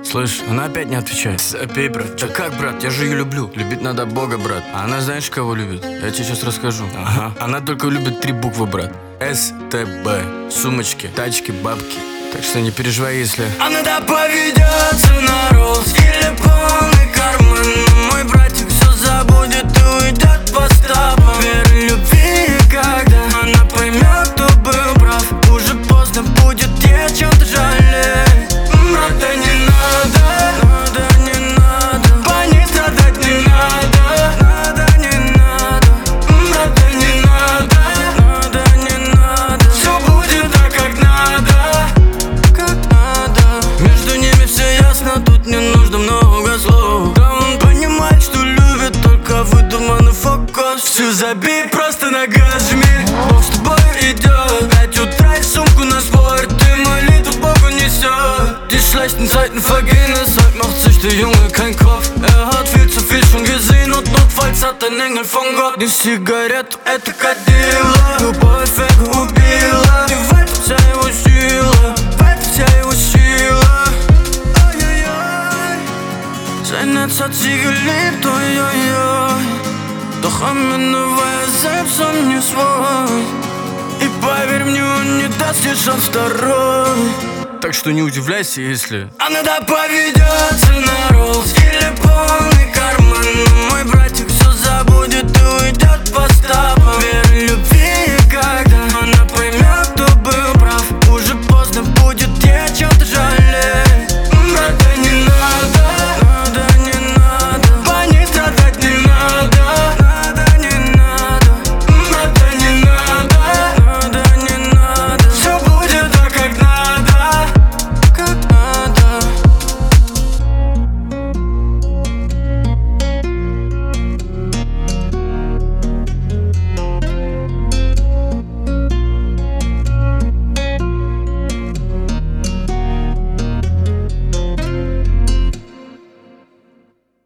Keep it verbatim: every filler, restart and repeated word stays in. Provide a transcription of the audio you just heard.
Слышь, она опять не отвечает. Запей, брат. Да как, брат? Я же ее люблю. Любить надо Бога, брат. А она знаешь, кого любит? Я тебе сейчас расскажу. Ага. Она только любит три буквы, брат. С Т Б. Сумочки, тачки, бабки. Так что не переживай, если она да поведется на рост или полный карман. Но мой братик все забудет и уйдет по стопам. Веры любви, когда она поймет, кто был прав. Уже поздно будет ей о чем-то жалеть. Брат, да не надо, надо, не надо. По ней страдать не надо, надо, не надо. Брат, да не надо, надо, не надо. Все будет так, как надо, как надо. Между ними все ясно, тут не нужно много слов. Да он понимает, что любит только выдуманный фокус. Все забей, просто на газ жми. Бог с тобой идет. Пять утра и сумку на спорт. Ты молитву Богу nесет. Die schlechten Zeiten vergehen, deshalb macht sich der Junge kein Kopf. Er hat viel zu viel schon gesehen und notfalls hat ein Engel von Gott die Сигарету, это кадила. Любовь эго убила. И в этом вся его сила, в этом вся его сила. Ай-яй-яй. Sein Netz hat sie geliebt, ой-ой-ой. Doch am Ende war er selbst он не свой. И поверь мне, он не даст тебе шанс второй. Так что не удивляйся, если она да поведется на рост или полный карман. Но мой братик все забудет и уйдет по стопам.